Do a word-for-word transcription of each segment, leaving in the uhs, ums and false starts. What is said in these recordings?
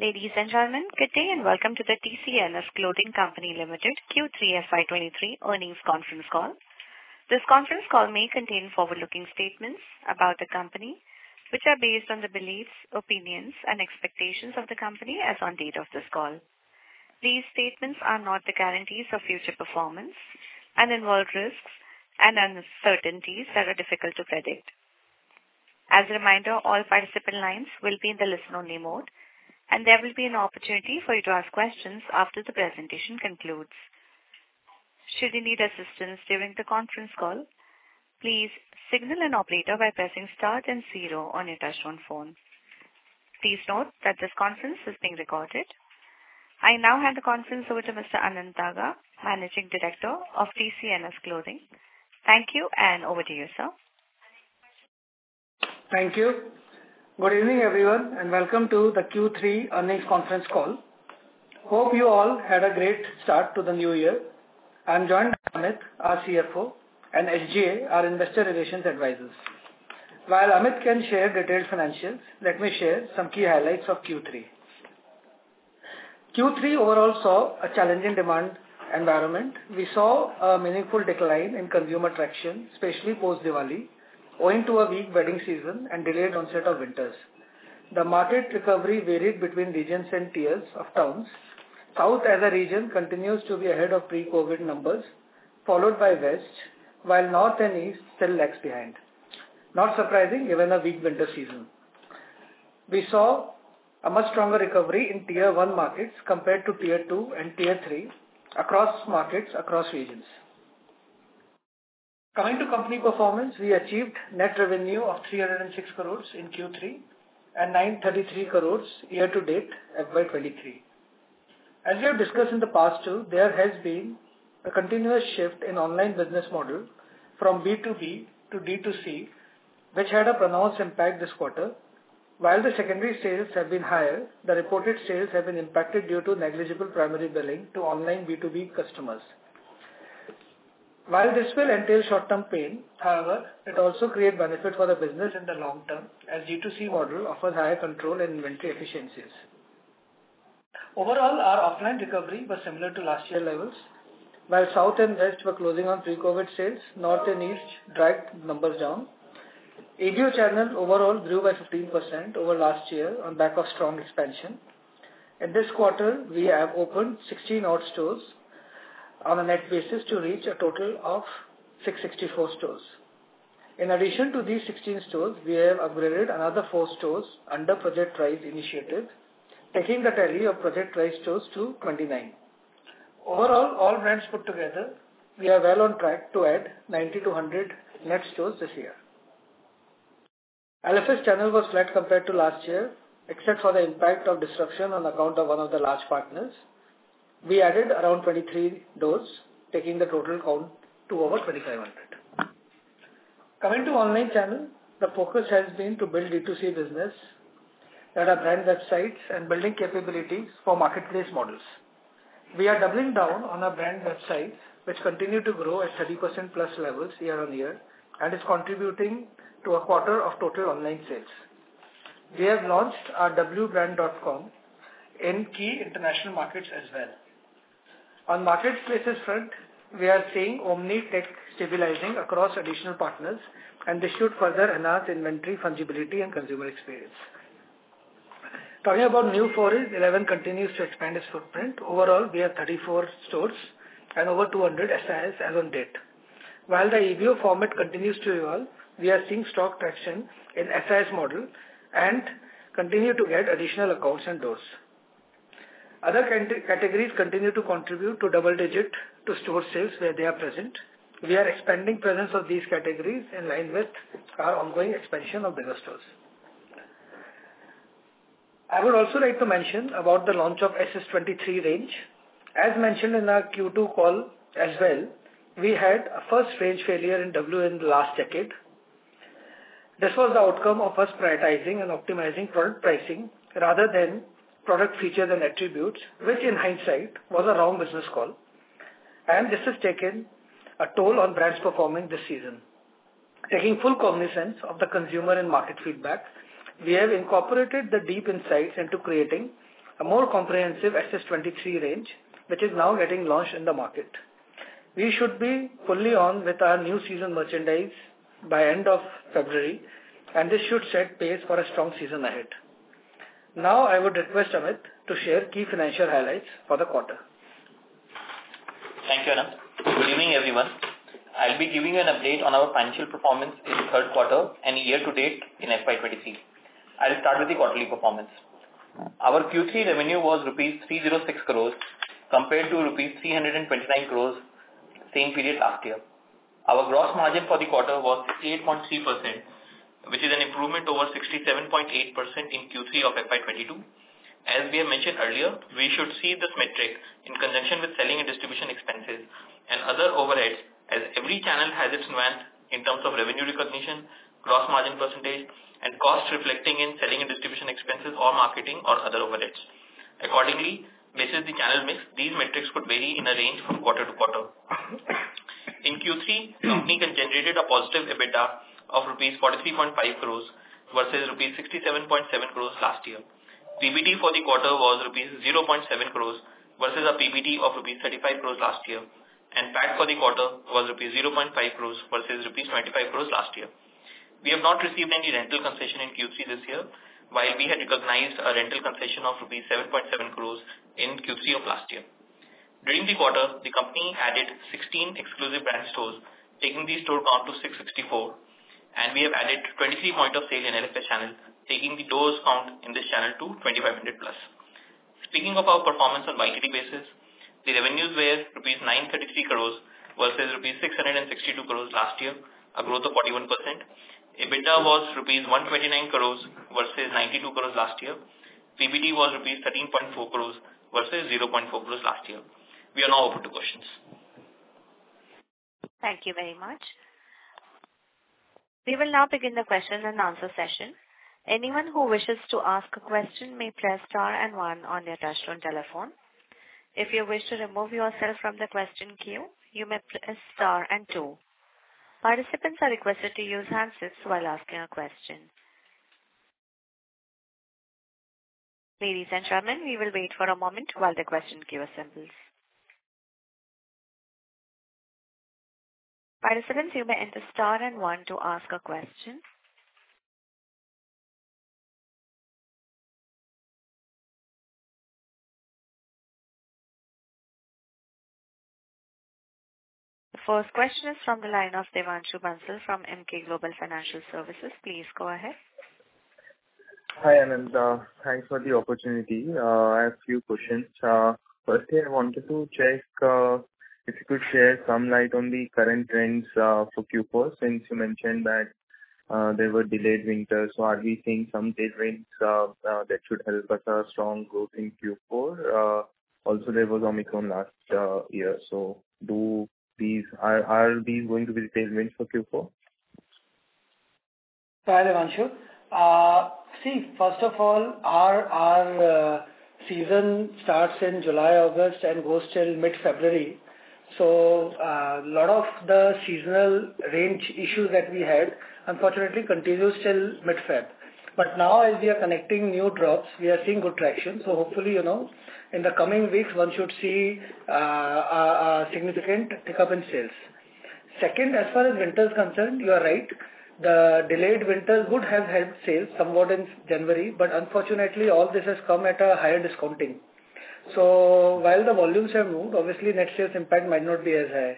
Ladies and gentlemen, good day and welcome to the T C N S Clothing Company Limited Q three F Y twenty-three earnings conference call. This conference call may contain forward-looking statements about the company, which are based on the beliefs, opinions, and expectations of the company as on date of this call. These statements are not the guarantees of future performance and involve risks and uncertainties that are difficult to predict. As a reminder, all participant lines will be in the listen-only mode, and there will be an opportunity for you to ask questions after the presentation concludes. Should you need assistance during the conference call, please signal an operator by pressing star and zero on your touchtone phone. Please note that this conference is being recorded. I now hand the conference over to Mister Anant Daga, Managing Director of T C N S Clothing. Thank you, and over to you, sir. Thank you. Good evening, everyone, and welcome to the Q three earnings conference call. Hope you all had a great start to the new year. I am joined by Amit, our C F O, and S G A, our Investor Relations Advisors. While Amit can share detailed financials, let me share some key highlights of Q three. Q three overall saw a challenging demand environment. We saw a meaningful decline in consumer traction, especially post-Diwali, owing to a weak wedding season and delayed onset of winters. The market recovery varied between regions and tiers of towns. South as a region continues to be ahead of pre-COVID numbers, followed by West, while North and East still lags behind. Not surprising given a weak winter season. We saw a much stronger recovery in tier one markets compared to tier two and tier three across markets, across regions. Coming to company performance, we achieved net revenue of three hundred six crores in Q three and nine hundred thirty-three crores year to date F Y twenty-three. As we have discussed in the past too, there has been a continuous shift in online business model from B two B to D two C, which had a pronounced impact this quarter. While the secondary sales have been higher, the reported sales have been impacted due to negligible primary billing to online B two B customers. While this will entail short-term pain, however, it also creates benefit for the business in the long term, as D two C model offers higher control and inventory efficiencies. Overall, our offline recovery was similar to last year levels. While South and West were closing on pre-COVID sales, North and East dragged numbers down. A B O channel overall grew by fifteen percent over last year on back of strong expansion. In this quarter, we have opened sixteen odd stores on a net basis to reach a total of six hundred sixty-four stores. In addition to these sixteen stores, we have upgraded another four stores under Project Rise initiative, taking the tally of Project Rise stores to twenty-nine. Overall, all brands put together, we are well on track to add ninety to one hundred net stores this year. L F S channel was flat compared to last year, except for the impact of disruption on account of one of the large partners. We added around twenty-three doors, taking the total count to over twenty-five hundred. Coming to online channel, the focus has been to build D two C business that are brand websites and building capabilities for marketplace models. We are doubling down on our brand websites, which continue to grow at thirty percent plus levels year on year and is contributing to a quarter of total online sales. We have launched our w brand dot com in key international markets as well. On marketplaces front, we are seeing Omni tech stabilizing across additional partners, and this should further enhance inventory fungibility and consumer experience. Talking about new forays, Eleven continues to expand its footprint. Overall, we have thirty-four stores and over two hundred S I S as on date. While the E B O format continues to evolve, we are seeing strong traction in S I S model and continue to get additional accounts and doors. Other categories continue to contribute to double digit to store sales where they are present. We are expanding presence of these categories in line with our ongoing expansion of bigger stores. I would also like to mention about the launch of S S twenty-three range. As mentioned in our Q two call as well, we had a first range failure in W in the last decade. This was the outcome of us prioritizing and optimizing product pricing rather than product features and attributes, which in hindsight was a wrong business call. And this has taken a toll on brands performing this season. Taking full cognizance of the consumer and market feedback, we have incorporated the deep insights into creating a more comprehensive S S twenty-three range, which is now getting launched in the market. We should be fully on with our new season merchandise by end of February, and this should set pace for a strong season ahead. Now I would request Amit to share key financial highlights for the quarter. Thank you, Anand. Good evening, everyone. I'll be giving you an update on our financial performance in the third quarter and year-to-date in F Y twenty-three. I'll start with the quarterly performance. Our Q three revenue was rupees three hundred six crores compared to rupees three hundred twenty-nine crores same period last year. Our gross margin for the quarter was sixty-eight point three percent, which is an improvement over sixty-seven point eight percent in Q three of F Y twenty-two. As we have mentioned earlier, we should see this metric in conjunction with selling and distribution expenses and other overheads, as every channel has its nuance in terms of revenue recognition, gross margin percentage, and cost reflecting in selling and distribution expenses or marketing or other overheads. Accordingly, based on the channel mix, these metrics could vary in a range from quarter to quarter. In Q three, company generated a positive EBITDA of rupees forty-three point five crores versus rupees sixty-seven point seven crores last year. P B T for the quarter was rupees zero point seven crores versus a P B T of rupees thirty-five crores last year, and P A T for the quarter was rupees zero point five crores versus rupees twenty-five crores last year. We have not received any rental concession in Q three this year, while we had recognized a rental concession of rupees seven point seven crores in Q three of last year. During the quarter, the company added sixteen exclusive brand stores, taking the store count to six hundred sixty-four, and we have added twenty-three point of sale in L F S channel, taking the doors count in this channel to twenty-five hundred plus. Speaking of our performance on Y T D basis, the revenues were rupees nine hundred thirty-three crores versus rupees six hundred sixty-two crores last year, a growth of forty-one percent. EBITDA was rupees one hundred twenty-nine crores versus ninety-two crores last year. P B T was rupees thirteen point four crores versus zero point four crores last year. We are now open to questions. Thank you very much. We will now begin the question and answer session. Anyone who wishes to ask a question may press star and one on their touchtone telephone. If you wish to remove yourself from the question queue, you may press star and two. Participants are requested to use handsets while asking a question. Ladies and gentlemen, we will wait for a moment while the question queue assembles. Participants, you may enter star and one to ask a question. The first question is from the line of Devanshu Bansal from Emkay Global Financial Services. Please go ahead. Hi, Anand. Uh, thanks for the opportunity. Uh, I have a few questions. Uh, firstly, I wanted to check uh, if you could share some light on the current trends uh, for Q four, since you mentioned that uh, there were delayed winters. So are we seeing some tailwinds uh, uh, that should help us a strong growth in Q four? Uh, also, there was Omicron last uh, year. So do these are, are these going to be the tailwinds for Q four? Hi, Devanshu. Uh, see, first of all, our, our uh, season starts in July, August and goes till mid-February. So a uh, lot of the seasonal range issues that we had, unfortunately, continues till mid-Feb. But now as we are connecting new drops, we are seeing good traction. So hopefully, you know, in the coming weeks, one should see uh, a, a significant pickup in sales. Second, as far as winter is concerned, you are right. The delayed winters would have helped sales somewhat in January, but unfortunately, all this has come at a higher discounting. So while the volumes have moved, obviously net sales impact might not be as high.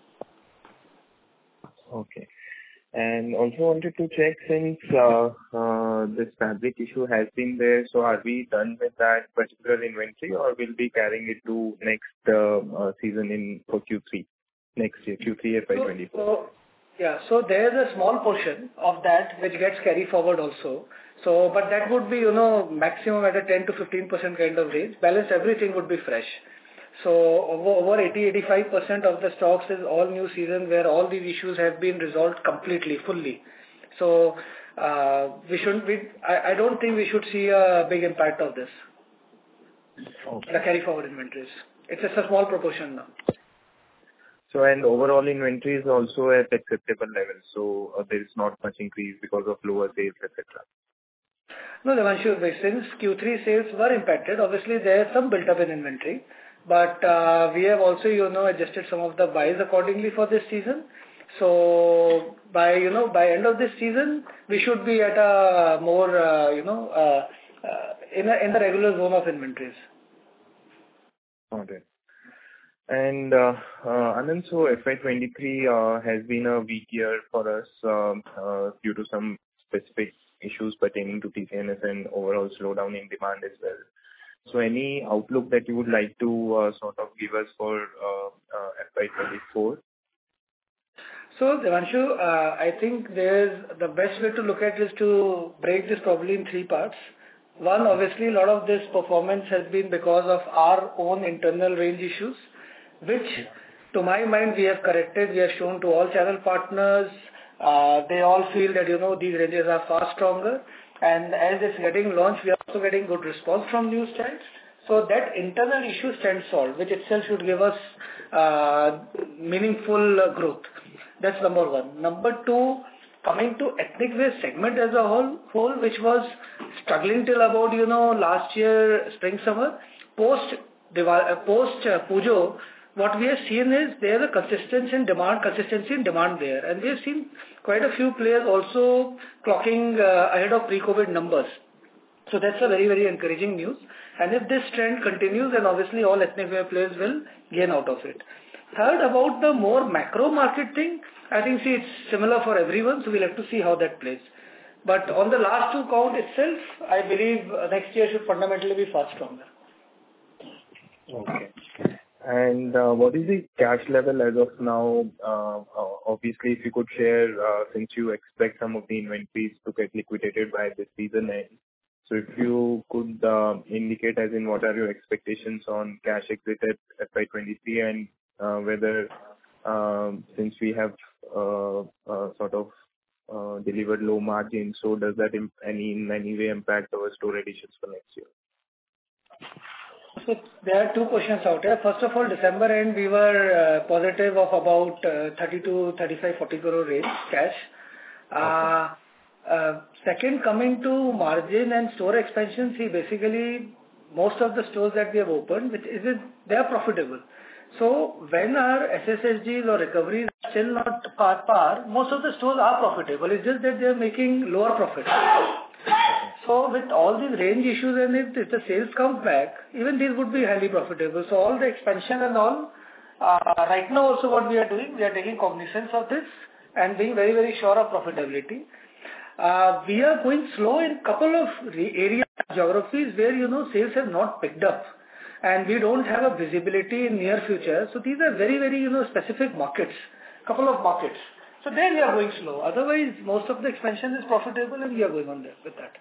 Okay. And also wanted to check, since uh, uh, this fabric issue has been there, so are we done with that particular inventory, or will be carrying it to next uh, uh, season in for Q three, next year, Q three F Y twenty-four? So, so, yeah, so there is a small portion of that which gets carried forward also. So, but that would be, you know, maximum at a ten to fifteen percent kind of range. Balance everything would be fresh. So over, over eighty to eighty-five percent of the stocks is all new season where all these issues have been resolved completely, fully. So uh, we shouldn't, we, I, I don't think we should see a big impact of this. Okay. The carry forward inventories. It's just a small proportion now. So, and overall inventory is also at acceptable levels. So uh, there is not much increase because of lower sales, et cetera. No, Devanshu, since Q three sales were impacted, obviously there is some built-up in inventory, but uh, we have also, you know, adjusted some of the buys accordingly for this season. So by, you know, by end of this season, we should be at a more, uh, you know, uh, uh, in a in the regular zone of inventories. Okay. And uh, uh, Anand, so F Y twenty-three uh, has been a weak year for us um, uh, due to some specific issues pertaining to T C N S and overall slowdown in demand as well. So any outlook that you would like to uh, sort of give us for uh, uh, F Y twenty-four? So, Devanshu, uh, I think there's the best way to look at it is to break this probably in three parts. One, obviously, a lot of this performance has been because of our own internal range issues, which, to my mind, we have corrected. We have shown to all channel partners. Uh, they all feel that, you know, these ranges are far stronger. And as it's getting launched, we are also getting good response from news channels. So that internal issue stands solved, which itself should give us uh, meaningful uh, growth. That's number one. Number two, coming to ethnic wear segment as a whole, whole, which was struggling till about, you know, last year, spring, summer, post, uh, post uh, Pujo, what we have seen is there is a consistency in demand, consistency in demand there. And we have seen quite a few players also clocking uh, ahead of pre-COVID numbers. So that's a very, very encouraging news. And if this trend continues, then obviously all ethnic wear players will gain out of it. Third, about the more macro market thing, I think, see, it's similar for everyone, so we'll have to see how that plays. But on the last two count itself, I believe next year should fundamentally be far stronger. Okay. And uh, what is the cash level as of now? Uh, uh, obviously, if you could share, uh, since you expect some of the inventories to get liquidated by this season end. So if you could uh, indicate as in what are your expectations on cash exit at F Y twenty-three and uh, whether um, since we have uh, uh, sort of uh, delivered low margins, so does that imp- any in any way impact our store additions for next year? So there are two questions out here. First of all, December end we were uh, positive of about uh, thirty-two, thirty-five, forty crore range cash. Uh, uh, second, coming to margin and store expansion, see basically most of the stores that we have opened, which is it, they are profitable. So when our S S S Gs or recoveries are still not par par, most of the stores are profitable. It's just that they are making lower profits. So with all these range issues and if, if the sales comes back, even these would be highly profitable. So all the expansion and all, uh, right now also what we are doing, we are taking cognizance of this and being very, very sure of profitability. Uh, we are going slow in couple of areas, geographies where, you know, sales have not picked up and we don't have a visibility in near future. So these are very, very, you know, specific markets, couple of markets. So there we are going slow. Otherwise, most of the expansion is profitable and we are going on there with that.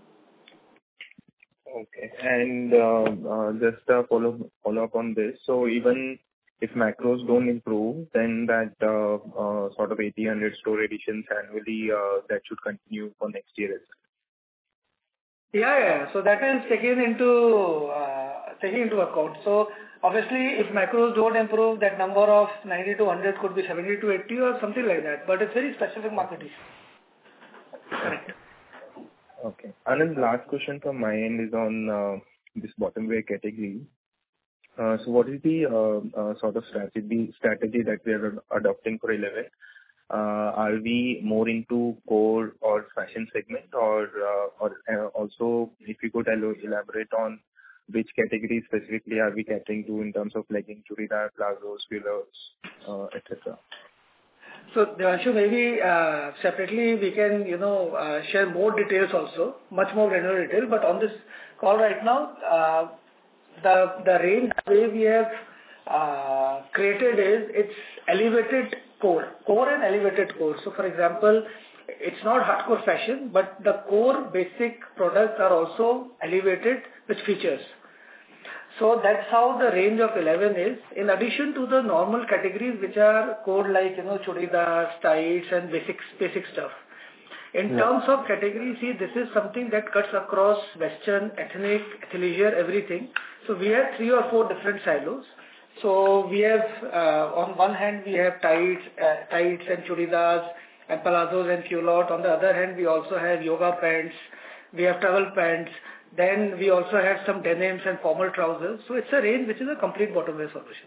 Okay. And uh, uh, just a follow follow up on this. So even if macros don't improve, then that uh, uh, sort of eighty, one hundred store additions annually, uh, that should continue for next year as well. Yeah, yeah. So that is taken into uh, taken into account. So obviously, if macros don't improve, that number of ninety to one hundred could be seventy to eighty or something like that. But it's very specific market issue. Correct. Okay. Anand, last question from my end is on uh, this bottom wear category. Uh, so what is the uh, uh, sort of strategy strategy that we are adopting for eleven? Uh, are we more into core or fashion segment, or uh, or uh, also if you could elaborate on which categories specifically are we catering to in terms of leggings, churidar, plazos, culottes, uh, et cetera? So, Devanshu, maybe uh, separately we can, you know, uh, share more details also, much more granular detail. But on this call right now, uh, the the range way we have uh, created is it's elevated core, core and elevated core. So, for example, it's not hardcore fashion, but the core basic products are also elevated with features. So that's how the range of eleven is, in addition to the normal categories which are core like, you know, churidars, tights and basic, basic stuff. In yeah. terms of categories, see, this is something that cuts across western, ethnic, athleisure, everything. So we have three or four different silos. So we have, uh, on one hand, we have tights, uh, tights and churidars and palazzos and culotte. On the other hand, we also have yoga pants, we have travel pants, then we also have some denims and formal trousers. So it's a range which is a complete bottom wear solution.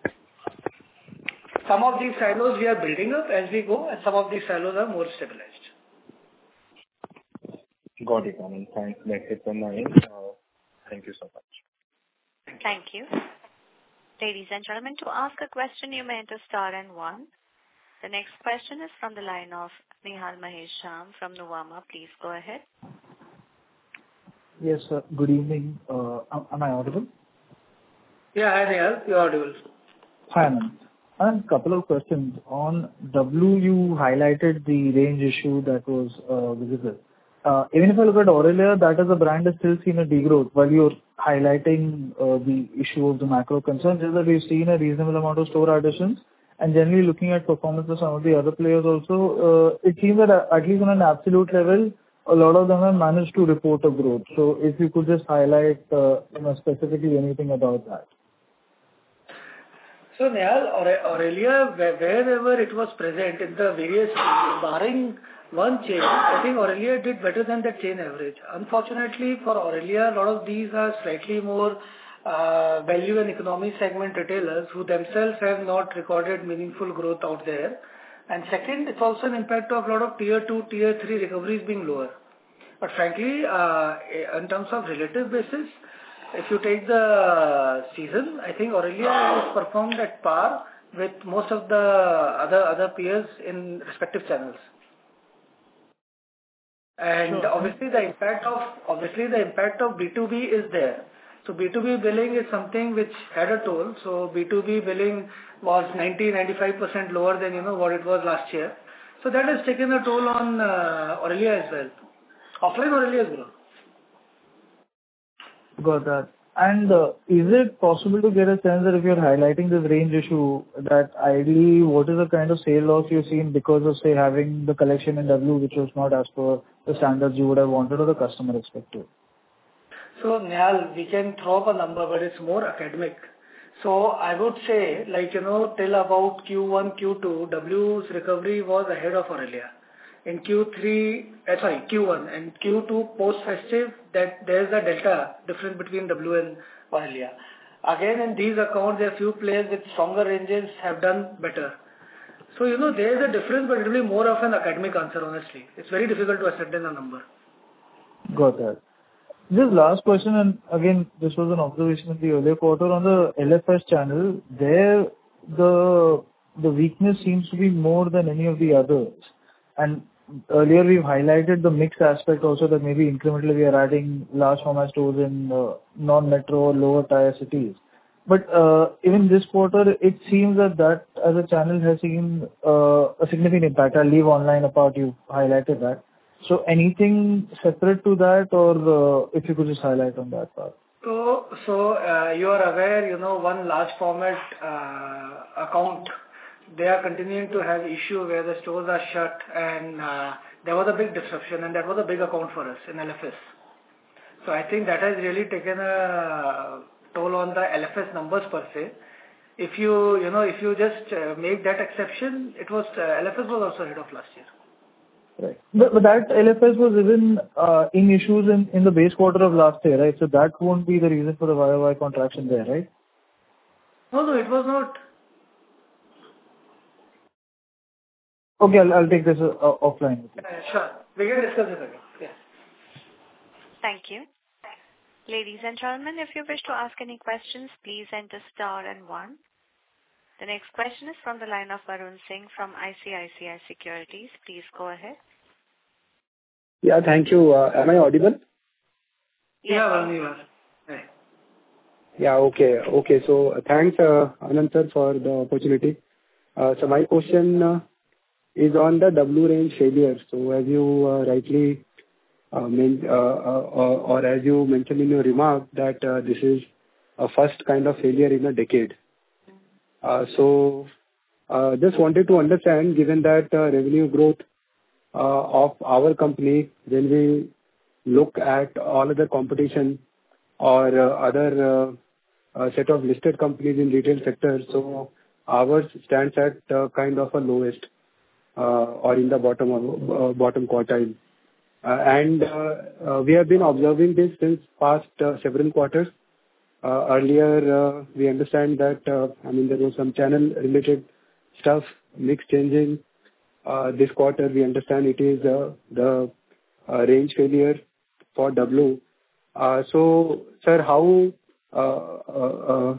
Some of these silos we are building up as we go, and some of these silos are more stabilized. Got it, Anand. Thanks. That's it from my end. Uh, thank you so much. Thank you. Ladies and gentlemen, to ask a question, you may enter star and one. The next question is from the line of Nihal Mahesh Jham from Nuvama. Please go ahead. Yes, sir. Good evening. Uh, am, am I audible? Yeah, hi Nihal. You're audible. Hi, Anand. And a couple of questions. On W, you highlighted the range issue that was uh, visible. Uh, even if I look at Aurelia, that as a brand has still seen a degrowth. While you're highlighting uh, the issue of the macro concerns, is that we've seen a reasonable amount of store additions. And generally looking at performance of some of the other players also, uh, it seems that at least on an absolute level, a lot of them have managed to report a growth. So if you could just highlight uh, you know, specifically anything about that. So Nihal, Aurelia, wherever it was present in the various, barring one chain, I think Aurelia did better than the chain average. Unfortunately for Aurelia, a lot of these are slightly more uh, value and economy segment retailers who themselves have not recorded meaningful growth out there. And second, it's also an impact of a lot of tier two, tier three recoveries being lower. But frankly, uh, in terms of relative basis, if you take the season, I think Aurelia has performed at par with most of the other other peers in respective channels. And sure. obviously the impact of obviously the impact of B two B is there. So B two B billing is something which had a toll. So B two B billing was ninety to ninety-five percent lower than you know what it was last year. So that has taken a toll on uh, Aurelia as well. Offline Aurelia has grown. Got that. And uh, is it possible to get a sense that if you're highlighting this range issue, that ideally what is the kind of sale loss you've seen because of, say, having the collection in W which was not as per the standards you would have wanted or the customer expected? So, Nihal, we can throw up a number, but it's more academic. So, I would say, like, you know, till about Q one, Q two, W's recovery was ahead of Aurelia. In Q three, uh, sorry, Q one and Q two post-festive, that there's a delta difference between W and Aurelia. Again, in these accounts, there are few players with stronger ranges have done better. So, you know, there's a difference, but it will be more of an academic answer, honestly. It's very difficult to ascertain a number. Got that. Just last question, and again, this was an observation in the earlier quarter on the L F S channel. There, the the weakness seems to be more than any of the others. And earlier we've highlighted the mix aspect also, that maybe incrementally we are adding large format stores in uh, non-metro or lower tier cities. But uh, even this quarter, it seems that that as a channel has seen uh, a significant impact. I'll leave online apart, you highlighted that. So anything separate to that, or uh, if you could just highlight on that part? So, so uh, you are aware, you know, one large format uh, account, they are continuing to have issue where the stores are shut, and uh, there was a big disruption, and that was a big account for us in L F S. So I think that has really taken a toll on the L F S numbers per se. If you, you know, if you just uh, make that exception, it was uh, L F S was also ahead of last year. Right. But, but that L F S was even uh, in issues in, in the base quarter of last year, right? So that won't be the reason for the Y O Y contraction there, right? No, no, it was not. Okay, I'll, I'll take this uh, offline. Uh, sure. We can discuss it again. Yeah. Thank you. Ladies and gentlemen, if you wish to ask any questions, please enter star and one. The next question is from the line of Varun Singh from I C I C I Securities. Please go ahead. Yeah, thank you. Uh, am I audible? Yes. Yeah, Varun, you are. Hey. Yeah, okay. Okay, so uh, thanks, uh, Anand sir, for the opportunity. Uh, so my question uh, is on the W range failure. So as you uh, rightly uh, meant, uh, uh, or as you mentioned in your remark, that uh, this is a first kind of failure in a decade. Uh, so uh, just wanted to understand, given that uh, revenue growth uh, of our company, when we look at all other competition or uh, other uh, uh, set of listed companies in retail sector, so ours stands at uh, kind of a lowest uh, or in the bottom of, uh, bottom quartile. And uh, uh, we have been observing this since past uh, several quarters. Uh, earlier, uh, we understand that, uh, I mean, there was some channel-related stuff, mix changing. Uh, this quarter, we understand it is uh, the uh, range failure for W. Uh, so, sir, how uh, uh, uh,